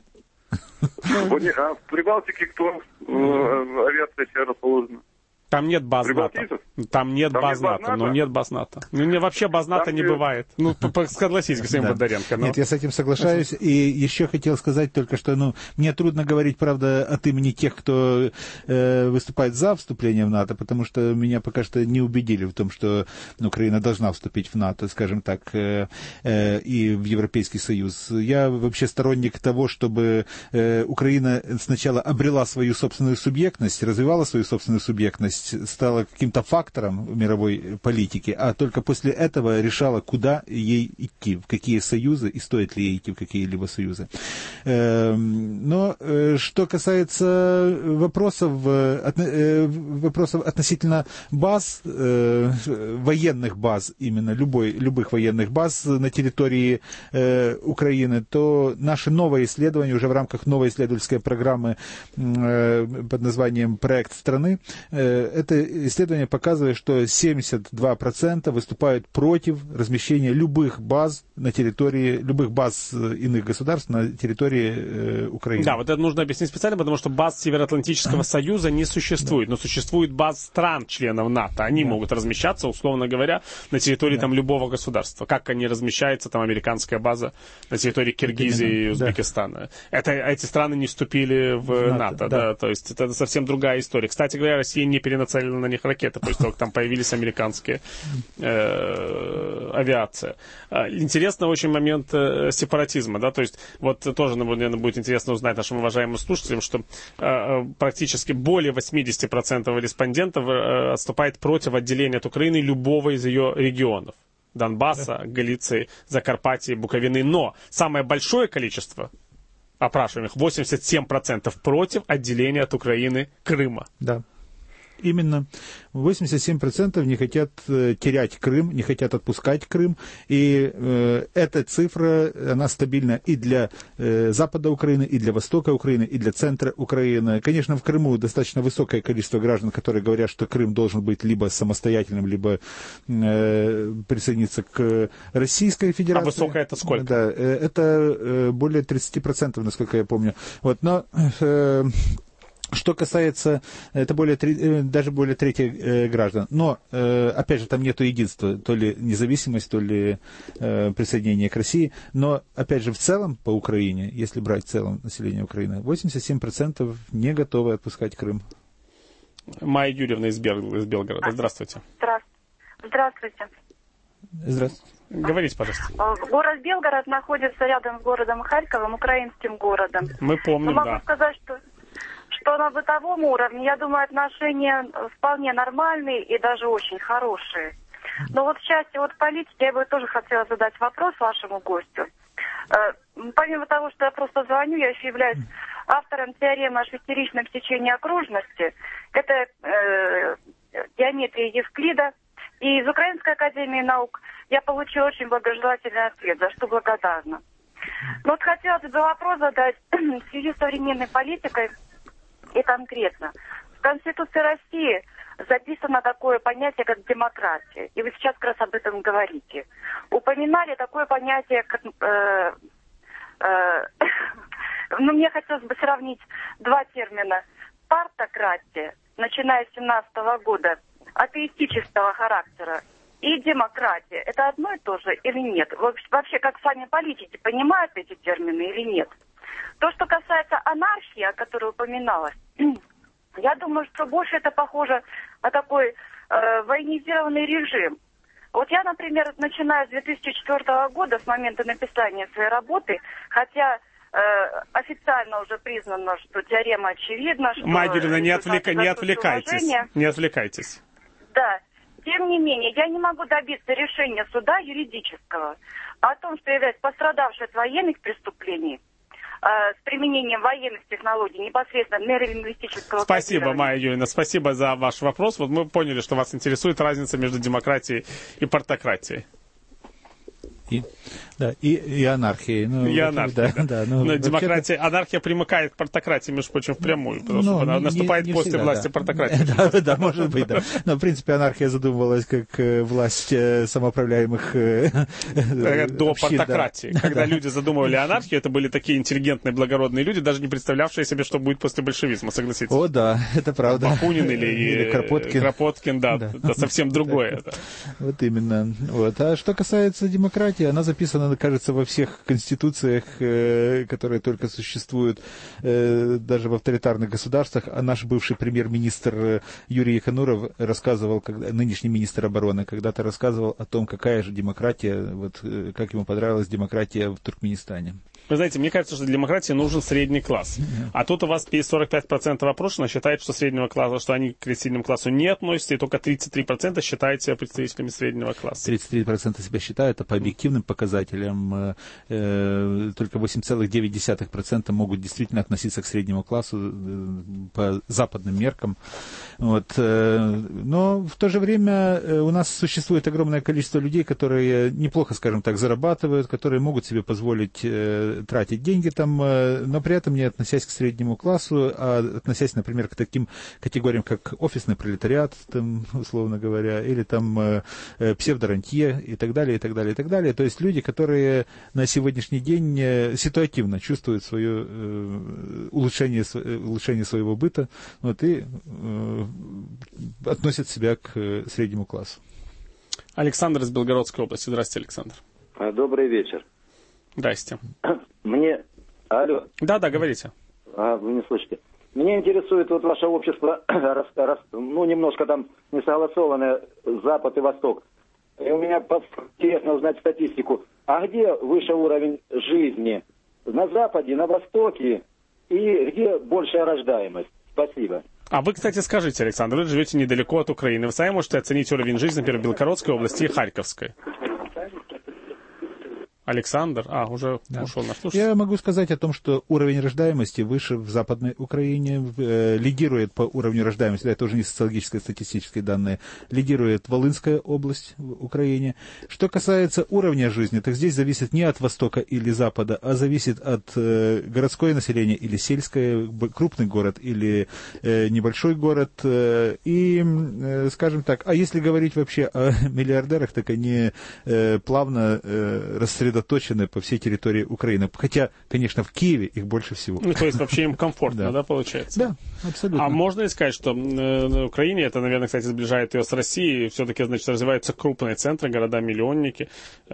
А в Прибалтике кто авиация вся расположена? Там нет баз НАТО. Там нет Там баз нет НАТО, баз НАТО? но нет баз НАТО. Ну, не, вообще баз НАТО Там не где- бывает. Ну, согласитесь, господин Да. Бондаренко. но- Нет, я с этим соглашаюсь. И еще хотел сказать только, что ну, мне трудно говорить, правда, от имени тех, кто э, выступает за вступление в НАТО, потому что меня пока что не убедили в том, что Украина должна вступить в НАТО, скажем так, э, э, и в Европейский Союз. Я вообще сторонник того, чтобы э, Украина сначала обрела свою собственную субъектность, развивала свою собственную субъектность, стала каким-то фактором в мировой политике, а только после этого решала, куда ей идти, в какие союзы, и стоит ли ей идти в какие-либо союзы. Но что касается вопросов, вопросов относительно баз, военных баз, именно любой, любых военных баз на территории Украины, то наше новое исследование, уже в рамках новой исследовательской программы под названием «Проект страны», это исследование показывает, что семьдесят два процента выступают против размещения любых баз на территории, любых баз иных государств на территории э, Украины. Да, вот это нужно объяснить специально, потому что баз Североатлантического Союза не существует, но существует баз стран-членов НАТО. Они Да. могут размещаться, условно говоря, на территории Да. там любого государства. Как они размещаются, там американская база на территории Киргизии и Да. Узбекистана. Это, эти страны не вступили в, В НАТО, НАТО, да. да, то есть это совсем другая история. Кстати говоря, Россия не перенацелила на них ракеты, после того, как там появились американские э, авиация. А, Интересный очень момент э, сепаратизма, да, то есть вот тоже, наверное, будет интересно узнать нашим уважаемым слушателям, что э, практически более восемьдесят процентов респондентов э, отступает против отделения от Украины любого из ее регионов. Донбасса, Галиции, Закарпатья, Буковины. Но самое большое количество опрашиваемых, восемьдесят семь процентов против отделения от Украины Крыма. Да. Именно. восемьдесят семь процентов не хотят э, терять Крым, не хотят отпускать Крым. И э, эта цифра, она стабильна и для э, запада Украины, и для востока Украины, и для центра Украины. Конечно, в Крыму достаточно высокое количество граждан, которые говорят, что Крым должен быть либо самостоятельным, либо э, присоединиться к Российской Федерации. А высокое это сколько? Да, э, это э, более тридцать процентов, насколько я помню. Вот, но... Э, Что касается, это более, даже более трети э, граждан. Но, э, опять же, там нету единства, то ли независимость, то ли э, присоединение к России. Но, опять же, в целом по Украине, если брать в целом население Украины, восемьдесят семь процентов не готовы отпускать Крым. Майя Юрьевна из, Бел... из Белгорода. Здравствуйте. Здравствуйте. Здравствуйте. Говорите, пожалуйста. Город Белгород находится рядом с городом Харьковом, украинским городом. Мы помним, Но могу да. сказать, что, что на бытовом уровне, я думаю, отношения вполне нормальные и даже очень хорошие. Но вот в части вот политики я бы тоже хотела задать вопрос вашему гостю. Помимо того, что я просто звоню, я еще являюсь автором теоремы о шестеричном сечении окружности. Это э, геометрия Евклида. И из Украинской академии наук я получила очень благожелательный ответ, за что благодарна. Но вот хотелось бы вопрос задать в связи с современной политикой и конкретно. В Конституции России записано такое понятие, как демократия. И вы сейчас как раз об этом говорите. Упоминали такое понятие, как... Э, э, ну, мне хотелось бы сравнить два термина. Партократия, начиная с семнадцатого года, атеистического характера, и демократия. Это одно и то же или нет? Вообще, как сами политики понимают эти термины или нет? То, что касается анархии, о которой упоминалось, я думаю, что больше это похоже на такой э, военизированный режим. Вот я, например, начиная с две тысячи четвёртого года, с момента написания своей работы, хотя э, официально уже признано, что теорема очевидна, что... Майя Юрьевна, не, отвлека... не отвлекайтесь. Уважение. Не отвлекайтесь. Да. Тем не менее, я не могу добиться решения суда юридического. о том, что является пострадавшей от военных преступлений, с применением военных технологий, непосредственно нейролингвистического Спасибо, Майя Юрьевна, спасибо за ваш вопрос. Вот мы поняли, что вас интересует разница между демократией и портократией. И, да, и, и анархией. Ну, и анархией, да. да. да ну, Но демократия, анархия примыкает к портократии, между прочим, впрямую, потому ну, что она не, наступает не после всегда, власти да. портократии. Да, да, может быть, да. Но, в принципе, анархия задумывалась как власть самоуправляемых до портократии. Когда люди задумывали анархию, это были такие интеллигентные, благородные люди, даже не представлявшие себе, что будет после большевизма, согласитесь. О, да, это правда. Бакунин или, или Кропоткин. Кропоткин, да, да. Это совсем другое. Да. Вот именно. Вот. А что касается демократии, она записана, кажется, во всех конституциях, э, которые только существуют, э, даже в авторитарных государствах. А наш бывший премьер-министр Юрий Яхануров рассказывал, когда, нынешний министр обороны, когда-то рассказывал о том, какая же демократия, вот, э, как ему понравилась демократия в Туркменистане. Вы знаете, мне кажется, что для демократии нужен средний класс. А тут у вас сорок пять процентов опрошенных считает, что среднего класса, что они к среднему классу не относятся, и только тридцать три процента считают себя представителями среднего класса. тридцать три процента себя считают, а по объективным показателям э, только восемь целых девять десятых процента могут действительно относиться к среднему классу э, по западным меркам. Вот, э, но в то же время э, у нас существует огромное количество людей, которые неплохо, скажем так, зарабатывают, которые могут себе позволить э, тратить деньги там, но при этом не относясь к среднему классу, а относясь, например, к таким категориям, как офисный пролетариат, там, условно говоря, или там э, псевдорантье и так далее, и так далее, и так далее. То есть люди, которые на сегодняшний день ситуативно чувствуют свое э, улучшение, улучшение своего быта, вот, и э, относят себя к среднему классу. Александр из Белгородской области. Здравствуйте, Александр. Добрый вечер. Здрасте. Мне... Алло. Да, да, говорите. А, вы не слышите. Меня интересует вот ваше общество, рас, рас, ну, немножко там не согласованное, Запад и Восток. И у меня интересно узнать статистику. А где выше уровень жизни? На Западе, на Востоке? И где большая рождаемость? Спасибо. А вы, кстати, скажите, Александр, вы живете недалеко от Украины. Вы сами можете оценить уровень жизни, например, в Белгородской области и Харьковской? Александр, а, уже да. ушел наш слушатель. Я могу сказать о том, что уровень рождаемости выше в Западной Украине, э, лидирует по уровню рождаемости, да, это уже не социологические, статистические данные, лидирует Волынская область в Украине. Что касается уровня жизни, так здесь зависит не от Востока или Запада, а зависит от э, городское население или сельское, крупный город или э, небольшой город. Э, и, э, скажем так, а если говорить вообще о миллиардерах, так они э, плавно э, рассредоточены по всей территории Украины. Хотя, конечно, в Киеве их больше всего. Ну, то есть вообще им комфортно, да. да, получается? Да, абсолютно. А можно ли сказать, что на Украине, это, наверное, кстати, сближает ее с Россией, все-таки, значит, развиваются крупные центры, города-миллионники,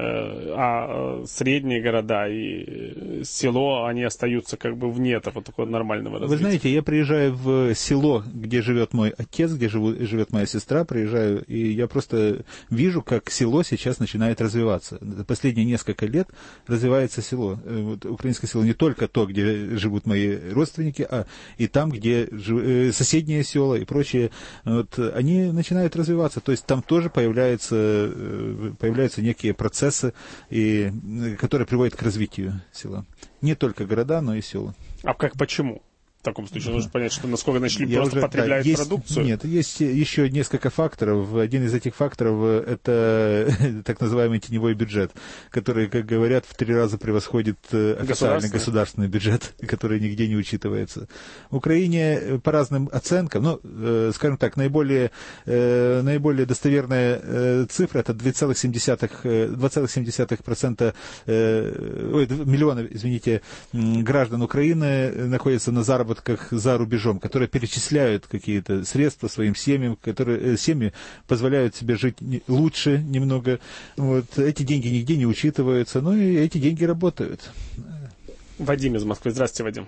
а средние города и село, они остаются как бы вне этого такого нормального развития? Вы знаете, я приезжаю в село, где живет мой отец, где живу, живет моя сестра, приезжаю, и я просто вижу, как село сейчас начинает развиваться. Последние несколько лет развивается село. Вот, украинское село не только то, где живут мои родственники, а и там, где жив... соседние села и прочие. Вот, они начинают развиваться. То есть там тоже появляются, появляются некие процессы, и, которые приводят к развитию села. Не только города, но и села. А как, почему? В таком случае нужно понять, что насколько начали Я просто уже, потреблять да, есть, продукцию. Нет, есть еще несколько факторов. Один из этих факторов – это так называемый теневой бюджет, который, как говорят, в три раза превосходит официальный государственный бюджет, который нигде не учитывается. В Украине по разным оценкам, ну, скажем так, наиболее, наиболее достоверная цифра – это два целых семь десятых процента, ой, миллиона, извините, граждан Украины находятся на заработке за рубежом, которые перечисляют какие-то средства своим семьям, которые семьи позволяют себе жить лучше немного. Вот. Эти деньги нигде не учитываются, но и эти деньги работают. Вадим из Москвы. Здравствуйте, Вадим.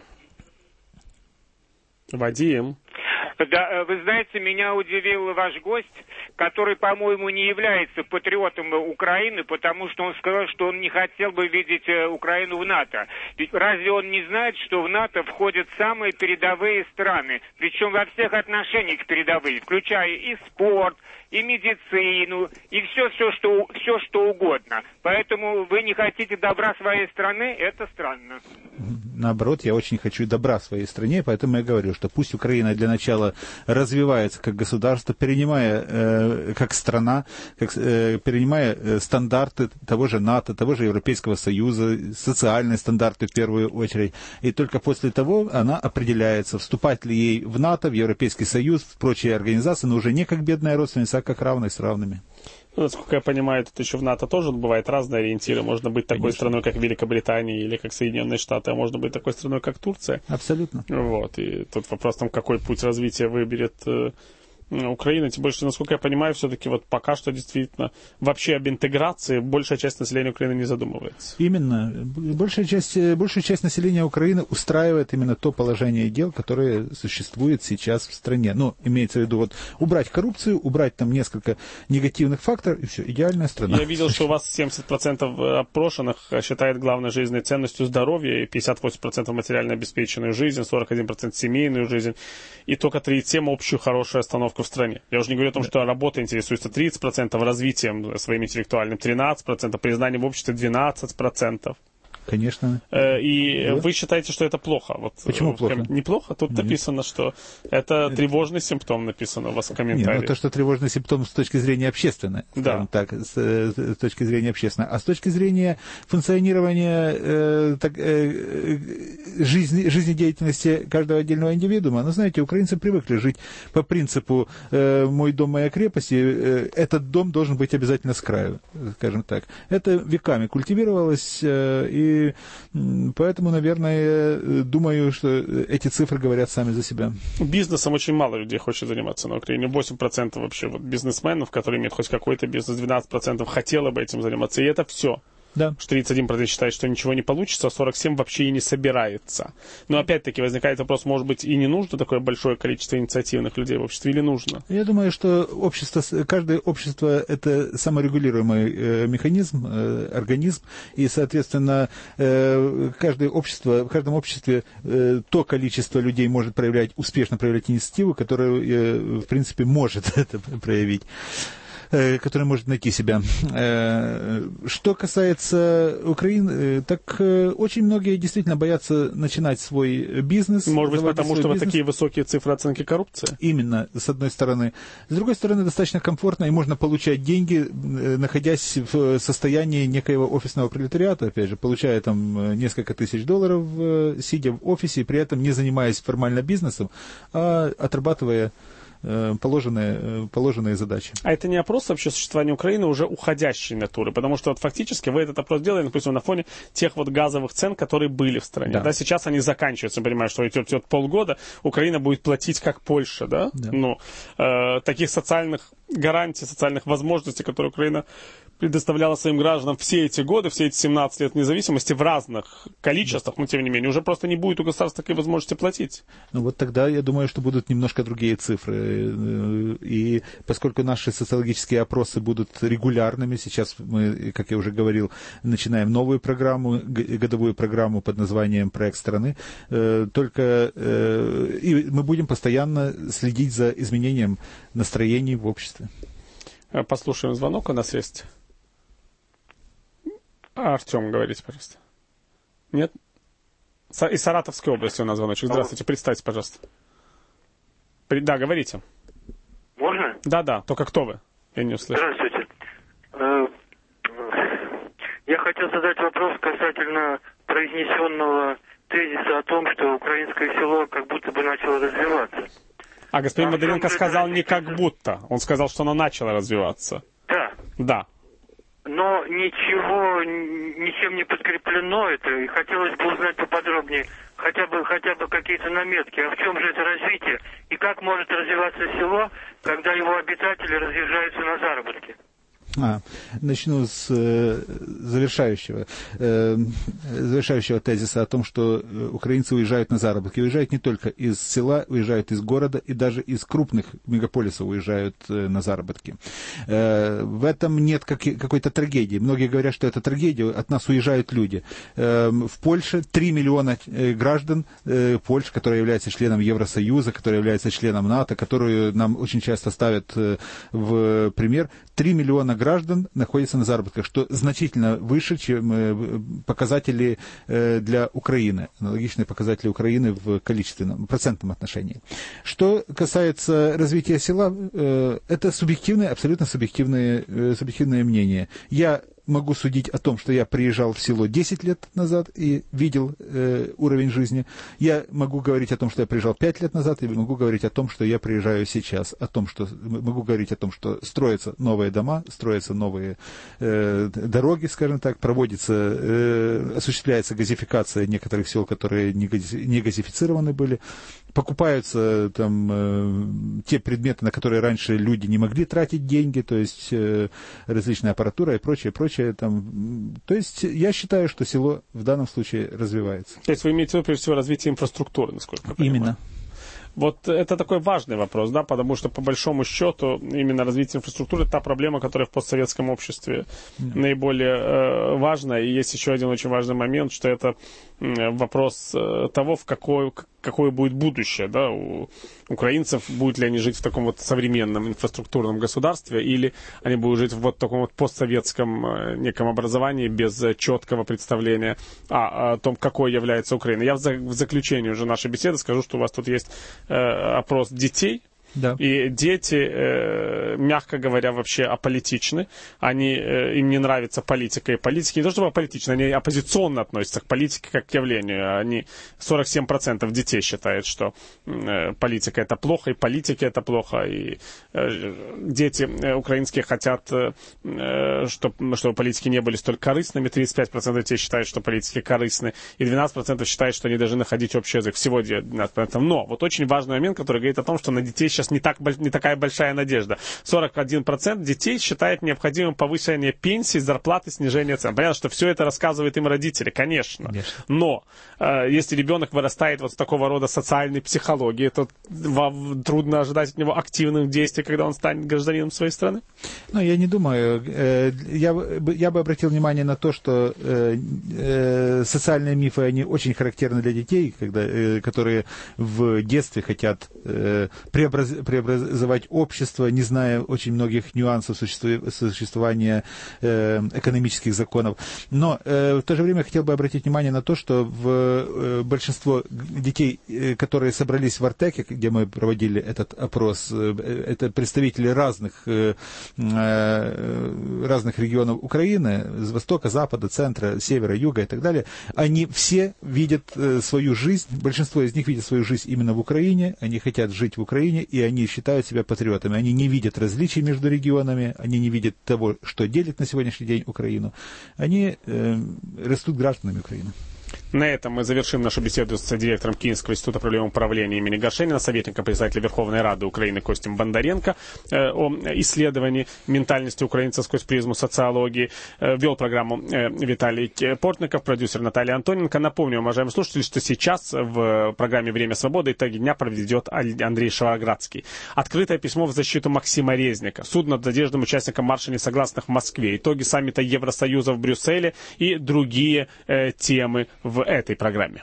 Вадим. Да, вы знаете, меня удивил ваш гость, который, по-моему, не является патриотом Украины, потому что он сказал, что он не хотел бы видеть Украину в НАТО. Ведь разве он не знает, что в НАТО входят самые передовые страны, причем во всех отношениях передовые, включая и спорт, и медицину, и все, все, что, все, что угодно. Поэтому вы не хотите добра своей страны, это странно. Наоборот, я очень хочу добра своей стране, поэтому я говорю, что пусть Украина для начала развивается как государство, перенимая э, как страна, как, э, перенимая э, стандарты того же НАТО, того же Европейского Союза, социальные стандарты в первую очередь, и только после того она определяется, вступать ли ей в НАТО, в Европейский Союз, в прочие организации, но уже не как бедная родственница, а как равной с равными. Ну, насколько я понимаю, тут еще в НАТО тоже бывают разные ориентиры. Можно быть такой Конечно. страной, как Великобритания или как Соединенные Штаты, а можно быть такой страной, как Турция. Абсолютно. Вот. И тут вопрос, там, какой путь развития выберет э, Украина. Тем больше, насколько я понимаю, все-таки вот пока что действительно вообще об интеграции большая часть населения Украины не задумывается. Именно. Большая часть, большая часть населения Украины устраивает именно то положение дел, которое существует сейчас в стране. Ну, имеется в виду, вот, убрать коррупцию, убрать там несколько негативных факторов, и все, идеальная страна. Я видел, что у вас семьдесят процентов опрошенных считает главной жизненной ценностью здоровье, и пятьдесят восемь процентов материально обеспеченную жизнь, сорок один процент семейную жизнь, и только тридцать семь процентов общую хорошую остановку в стране. Я уже не говорю о том, что работа интересуется тридцать процентов, развитием своим интеллектуальным тринадцать процентов, признанием в обществе двенадцать процентов. Конечно. И да. вы считаете, что это плохо? Вот, Почему плохо? Неплохо? Тут Нет. написано, что это тревожный симптом, написано у вас в комментарии. Нет, ну, то, что тревожный симптом с точки зрения общественной, скажем да. так, с, с точки зрения общественной. А с точки зрения функционирования э, так, э, жизни, жизнедеятельности каждого отдельного индивидуума, ну, знаете, украинцы привыкли жить по принципу э, «мой дом, моя крепость», и э, этот дом должен быть обязательно с краю, скажем так. Это веками культивировалось, э, и И поэтому, наверное, думаю, что эти цифры говорят сами за себя. Бизнесом очень мало людей хочет заниматься на Украине. восемь процентов вообще вот бизнесменов, которые имеют хоть какой-то бизнес, двенадцать процентов хотело бы этим заниматься. И это все. Да. тридцать один процент считает, что ничего не получится, а сорок семь процентов вообще и не собирается. Но опять-таки возникает вопрос, может быть, и не нужно такое большое количество инициативных людей в обществе, или нужно? Я думаю, что общество, каждое общество — это саморегулируемый э, механизм, э, организм, и, соответственно, э, каждое общество, в каждом обществе э, то количество людей может проявлять, успешно проявлять инициативу, которую, э, в принципе, может это проявить, который может найти себя. Что касается Украины, так очень многие действительно боятся начинать свой бизнес. Может быть, потому что бизнес. вот такие высокие цифры оценки коррупции? Именно, с одной стороны. С другой стороны, достаточно комфортно, и можно получать деньги, находясь в состоянии некоего офисного пролетариата, опять же, получая там несколько тысяч долларов, сидя в офисе, и при этом не занимаясь формально бизнесом, а отрабатывая Положенные, положенные задачи. А это не опрос вообще существования Украины уже уходящей натуры, потому что вот фактически вы этот опрос делаете, допустим, на фоне тех вот газовых цен, которые были в стране. Да. Да, сейчас они заканчиваются, понимаю, что идет, идет полгода, Украина будет платить как Польша, да? Да. Ну, э, таких социальных гарантий, социальных возможностей, которые Украина предоставляла своим гражданам все эти годы, все эти семнадцать лет независимости в разных количествах, но тем не менее, уже просто не будет у государства такой возможности платить. Ну вот тогда, я думаю, что будут немножко другие цифры. И поскольку наши социологические опросы будут регулярными, сейчас мы, как я уже говорил, начинаем новую программу, годовую программу под названием «Проект страны», только и мы будем постоянно следить за изменением настроений в обществе. Послушаем звонок, у нас есть. Артем, говорите, пожалуйста. Нет? Из Саратовской области у нас звоночек. Здравствуйте, представьте, пожалуйста. При... Да, говорите. Можно? Да, да, только кто вы? Я не услышал. Здравствуйте. Я хотел задать вопрос касательно произнесенного тезиса о том, что украинское село как будто бы начало развиваться. А господин а Бондаренко сказал это... не как будто. Он сказал, что оно начало развиваться. Да. Да. Но ничего, ничем не подкреплено это. И хотелось бы узнать поподробнее, хотя бы, хотя бы какие-то наметки. А в чем же это развитие? И как может развиваться село, когда его обитатели разъезжаются на заработки? А, начну с э, завершающего, э, завершающего тезиса о том, что украинцы уезжают на заработки. Уезжают не только из села, уезжают из города и даже из крупных мегаполисов уезжают э, на заработки. Э, в этом нет как, какой-то трагедии. Многие говорят, что это трагедия, от нас уезжают люди. Э, в Польше три миллиона э, граждан э, Польши, которая является членом Евросоюза, которая является членом НАТО, которую нам очень часто ставят э, в пример, три миллиона граждан граждан находятся на заработках, что значительно выше, чем показатели для Украины, аналогичные показатели Украины в количественном, процентном отношении. Что касается развития села, это субъективное, абсолютно субъективное, субъективное мнение. Я могу судить о том, что я приезжал в село десять лет назад и видел э, уровень жизни. Я могу говорить о том, что я приезжал пять лет назад, и могу говорить о том, что я приезжаю сейчас. О том, что, могу говорить о том, что строятся новые дома, строятся новые э, дороги, скажем так, проводится, э, осуществляется газификация некоторых сел, которые не, гази, не газифицированы были. Покупаются там э, те предметы, на которые раньше люди не могли тратить деньги, то есть э, различная аппаратура и прочее, прочее. Там. То есть я считаю, что село в данном случае развивается. То есть вы имеете в виду, прежде всего, развитие инфраструктуры, насколько я понимаю? Именно. Вот это такой важный вопрос, да, потому что, по большому счету, именно развитие инфраструктуры — та проблема, которая в постсоветском обществе yeah. наиболее э, важна. И есть еще один очень важный момент, что это э, вопрос э, того, в какой, какое будет будущее, да, у украинцев, будут ли они жить в таком вот современном инфраструктурном государстве, или они будут жить в вот таком вот постсоветском э, неком образовании без э, четкого представления о, о том, какой является Украина. Я в, за, в заключении уже нашей беседы скажу, что у вас тут есть опрос детей. Да. И дети, э, мягко говоря, вообще аполитичны. Они, э, им не нравится политика и политики. Не то чтобы аполитичны, они оппозиционно относятся к политике как к явлению. Они, сорок семь процентов детей считают, что э, политика это плохо, и политики это плохо. И э, дети э, украинские хотят, э, чтобы, чтобы политики не были столь корыстными. тридцать пять процентов детей считают, что политики корыстны. И двенадцать процентов считают, что они должны находить общий язык. Всего двенадцать процентов. Но вот очень важный момент, который говорит о том, что на детей сейчас не, так, не такая большая надежда. сорок один процент детей считает необходимым повышение пенсии, зарплаты, снижение цен. Понятно, что все это рассказывают им родители, конечно. конечно. Но э, если ребенок вырастает вот с такого рода социальной психологии, то вам трудно ожидать от него активных действий, когда он станет гражданином своей страны? Ну, я не думаю. Э, я, я бы обратил внимание на то, что э, э, социальные мифы, они очень характерны для детей, когда, э, которые в детстве хотят э, преобразовать преобразовать общество, не зная очень многих нюансов существования э, экономических законов. Но э, в то же время я хотел бы обратить внимание на то, что в э, большинство детей, э, которые собрались в Артеке, где мы проводили этот опрос, э, это представители разных, э, э, разных регионов Украины, с востока, запада, центра, севера, юга и так далее, они все видят э, свою жизнь, большинство из них видят свою жизнь именно в Украине, они хотят жить в Украине, и они считают себя патриотами. Они не видят различий между регионами, они не видят того, что делит на сегодняшний день Украину. Они э, растут гражданами Украины. На этом мы завершим нашу беседу с директором Киевского института проблем управления имени Горшенина, советником председателя Верховной Рады Украины Костем Бондаренко э, о исследовании ментальности украинца сквозь призму социологии. Э, вел программу э, Виталий Портников, продюсер Наталья Антоненко. Напомню, уважаемые слушатели, что сейчас в программе «Время свободы» итоги дня проведет Андрей Шароградский. Открытое письмо в защиту Максима Резника. Суд над задержанным участником марша несогласных в Москве. Итоги саммита Евросоюза в Брюсселе и другие э, темы в этой программе.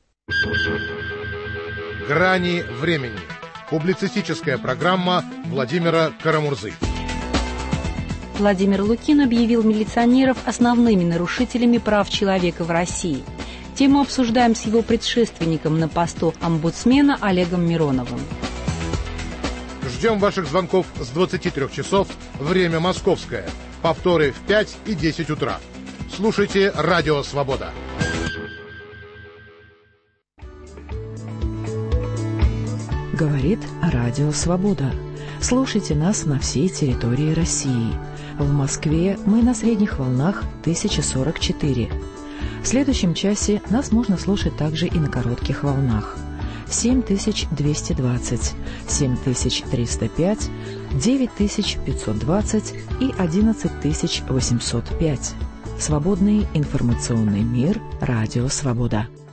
Грани времени. Публицистическая программа Владимира Карамурзы. Владимир Лукин объявил милиционеров основными нарушителями прав человека в России. Тему обсуждаем с его предшественником на посту омбудсмена Олегом Мироновым. Ждем ваших звонков с двадцати трёх часов, время московское. Повторы в пять и десять утра. Слушайте «Радио Свобода». Говорит Радио Свобода. Слушайте нас на всей территории России. В Москве мы на средних волнах тысяча сорок четыре. В следующем часе нас можно слушать также и на коротких волнах. семь тысяч двести двадцать, семь тысяч триста пять, девять тысяч пятьсот двадцать и одиннадцать тысяч восемьсот пять. Свободный информационный мир. Радио Свобода.